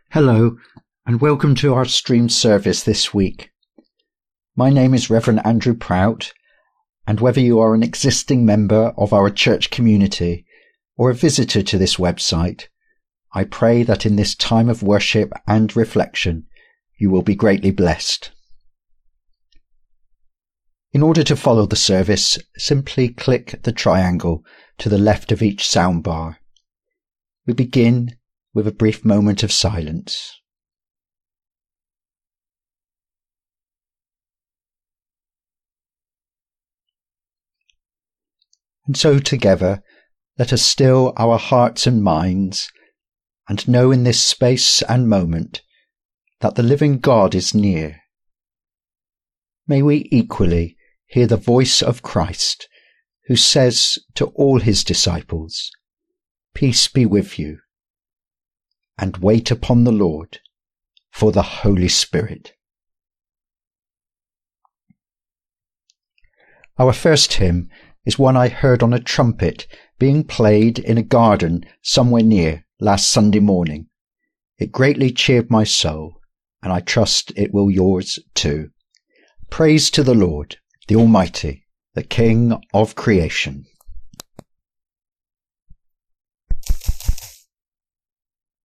Hello, and welcome to our stream service this week. My name is Reverend Andrew Prout, and whether you are an existing member of our church community or a visitor to this website, I pray that in this time of worship and reflection, you will be greatly blessed. In order to follow the service, simply click the triangle to the left of each soundbar. We begin with a brief moment of silence. And so together, let us still our hearts and minds and know in this space and moment that the living God is near. May we equally hear the voice of Christ, who says to all his disciples, "Peace be with you," and wait upon the Lord for the Holy Spirit. Our first hymn is one I heard on a trumpet being played in a garden somewhere near last Sunday morning. It greatly cheered my soul, and I trust it will yours too. Praise to the Lord, the Almighty, the King of creation.